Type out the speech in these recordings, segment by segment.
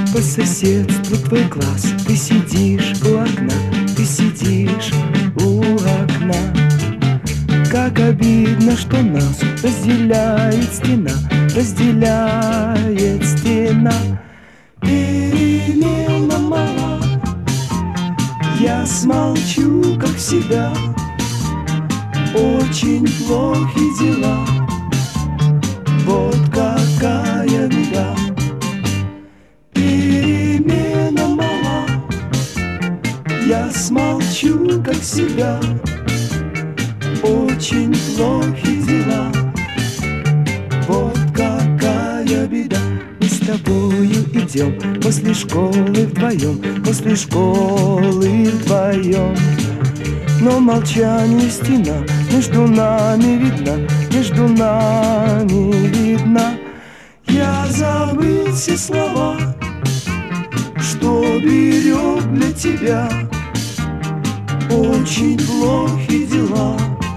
по соседству твой класс. Ты сидишь у окна, ты сидишь у окна. Как обидно, что нас разделяет стена, разделяет стена. Перемена мала, я смолчу, как всегда. Очень плохи дела, вот какая беда. Перемена мала, я смолчу, как всегда. Очень плохи дела, вот какая беда. Мы с тобою идем после школы вдвоем, после школы вдвоем. Но молчание стена между нами видна, между нами видна. Я забыл все слова, что берег для тебя. Очень плохи дела,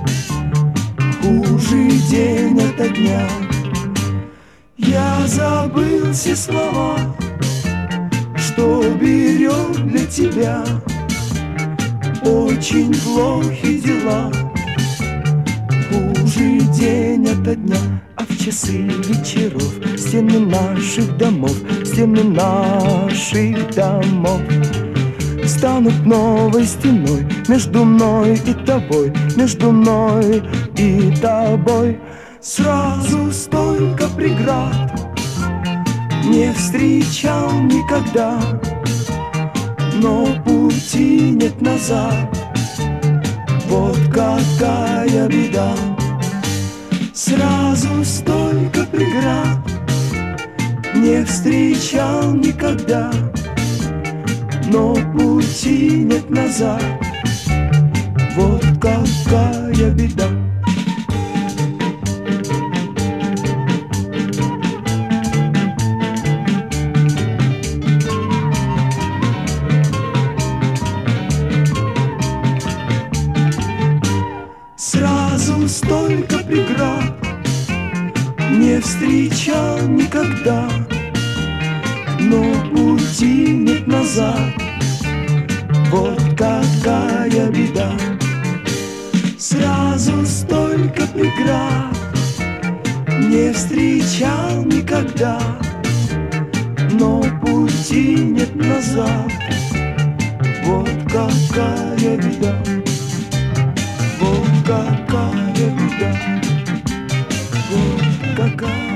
хуже день ото дня. Я забыл все слова, что берег для тебя. Очень плохи дела, хуже день ото дня. А в часы вечеров стены наших домов, стены наших домов станут новой стеной между мной и тобой, между мной и тобой. Сразу столько преград не встречал никогда, но пути нет назад, вот какая беда. Сразу столько преград не встречал никогда, но пути нет назад, вот какая беда. Сразу столько преград не встречал никогда, но пути нет назад, вот какая беда. Сразу столько преград не встречал никогда, но пути нет назад, вот какая беда. Вот какая беда, вот какая.